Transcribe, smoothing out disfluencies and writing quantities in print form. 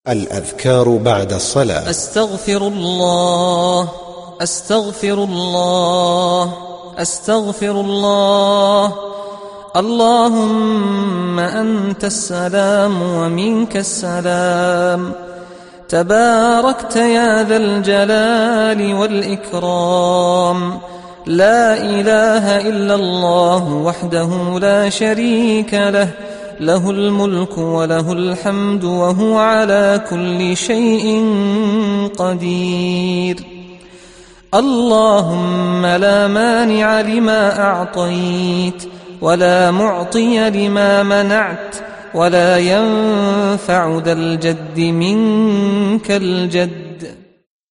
الأذكار بعد الصلاة. أستغفر الله، أستغفر الله، أستغفر الله. اللهم أنت السلام ومنك السلام، تباركت يا ذا الجلال والإكرام. لا إله إلا الله وحده لا شريك له، له الملك وله الحمد وهو على كل شيء قدير. اللهم لا مانع لما أعطيت، ولا معطي لما منعت، ولا ينفع ذا الجد منك الجد.